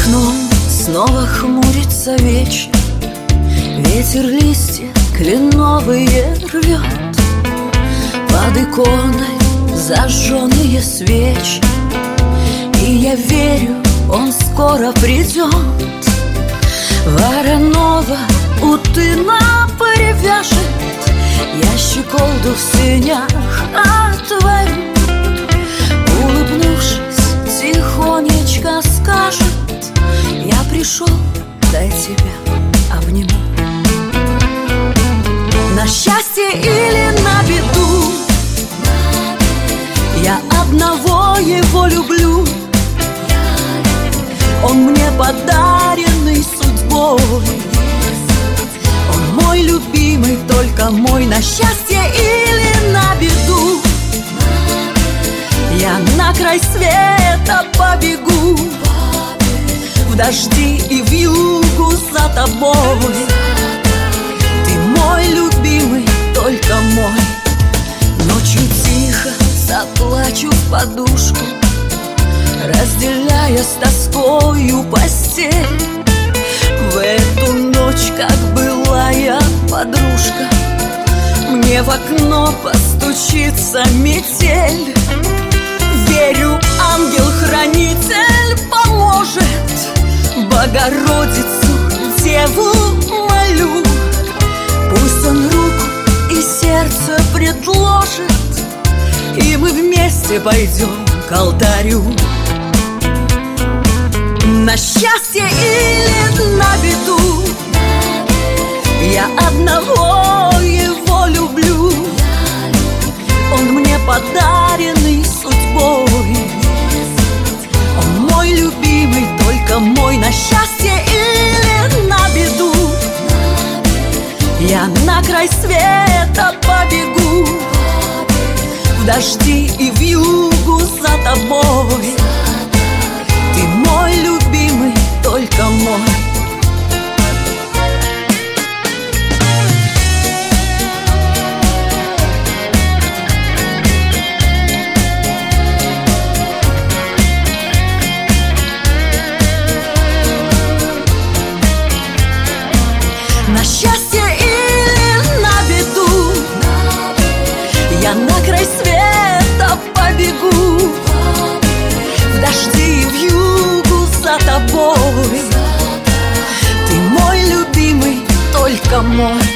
окном снова хмурится вечер, ветер листья кленовые рвет. Под иконой зажженные свечи, и я верю, он скоро придет. Воронова у тына привяжет, я щеколду в сенях отворю. Улыбнувшись, тихонечко скажет: я пришел, дай тебя обниму. На счастье или на беду, я одного его люблю. Он мне подаренный судьбой, он мой любимый, только мой. На счастье или на беду, я на край света побегу. В дожди и в югу за тобой. Ты мой любимый, только мой. Ночью тихо заплачу в подушку, разделяя с тоскою постель. В эту ночь, как былая подружка, мне в окно постучится метель. Верю, ангел-хранитель поможет, Богородицу Деву молю. Пусть он руку и сердце предложит, и мы вместе пойдем к алтарю. На счастье или на беду, я одного его люблю. Он мне подаренный судьбой, он мой любимый, только мой. На счастье или на беду, я на край света побегу. В дожди и в югу за тобой. Ты мой любимый, только мой. На счастье или на беду, я на край света побегу. В дожди и в югу за тобой. Ты мой любимый, только мой.